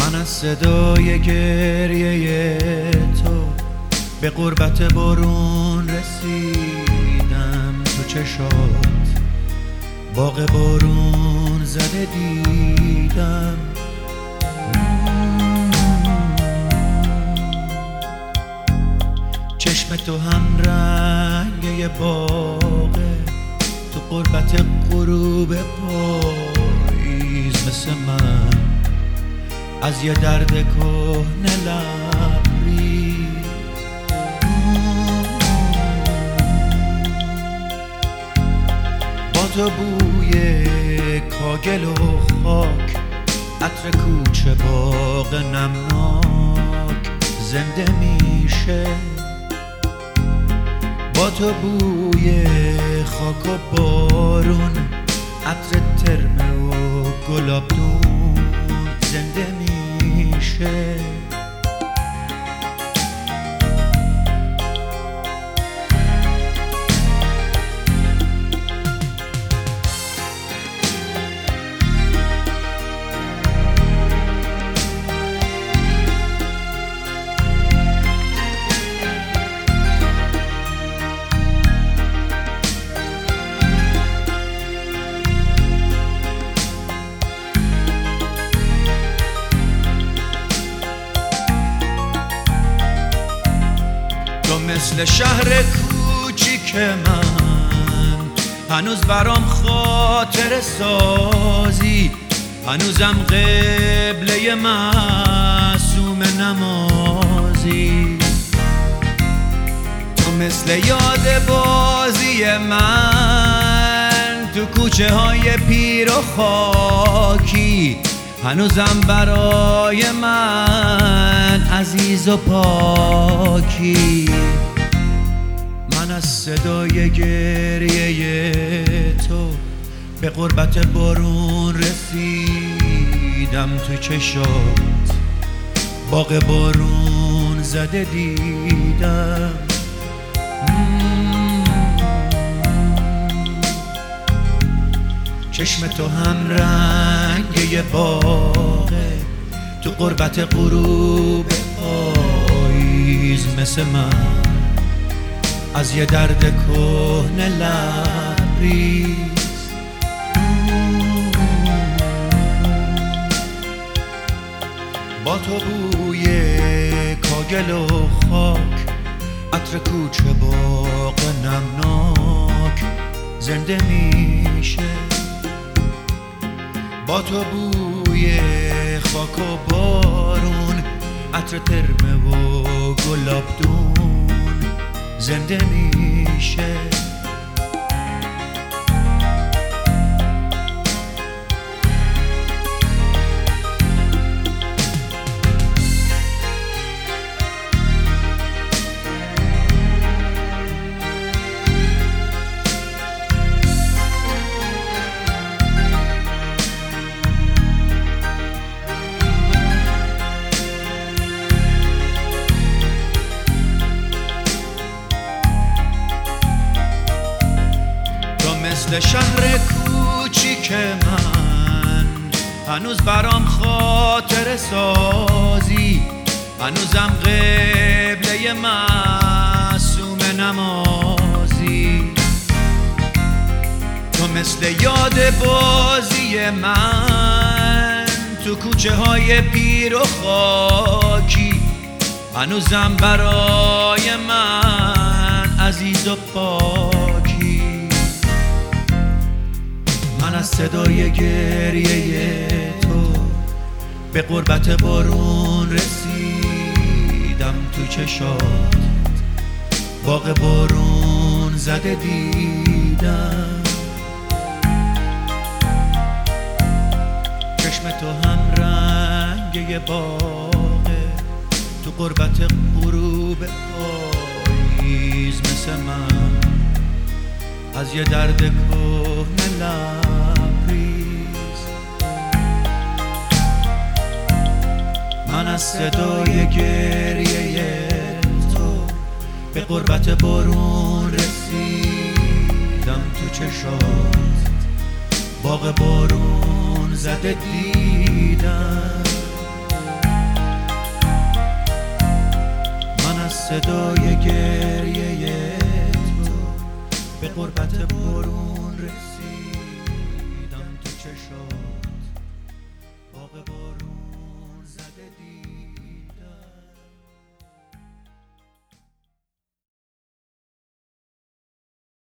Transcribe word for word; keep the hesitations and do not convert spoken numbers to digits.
من از صدای گریه تو به غربت بارون رسیدم، تو چشات باغ بارون زده دیدم. چشم تو هم رنگ یه باغه، تو غربت غروب پاییز مثل من از یه درد کهنه لبریز. با تو بوی کاگل و خاک، عطر کوچه باغ نمناک زنده میشه. با تو بوی خاک و بارون، عطر ترمه و گلابدون زنده میشه. مثل شهر کوچیک من هنوز برام خاطر سازی، هنوزم قبله معصوم نمازی. تو مثل یاد بازی من تو کوچه های پیر و خاکی، هنوزم برای من عزیز و پاکی. من از صدای گریه تو به غربت بارون رسیدم، تو چشات باغ بارون زده دیدم. چشم تو هم رنگ یه باغه، تو غربت غروب پاییز مثل من از یه درد کهنه لبریز. با تو بوی کاگل و خاک، عطر کوچه باغ نمناک زنده میشه. با تو بوی خاک و بارون، عطر ترمه و گلابدون زنده میشه. مثل شهر کوچیک من هنوز برام خاطر سازی، هنوزم قبله معصوم نمازی. تو مثل یاد بازی من تو کوچه های پیر و خاکی، هنوزم برای من عزیز و پاکی. من از صدای گریه تو به غربت بارون رسیدم، تو چشات باغ بارون زده دیدم. چشم تو هم رنگ یه باغه، تو غربت غروب پاییز مثل من از یه درد کهنه لبریز. من از صدای گریه تو به غربت بارون رسیدم، تو چشات باغ بارون زده دیدم. صدای گریه تو به قربت برون رسیدم تو چشات باغ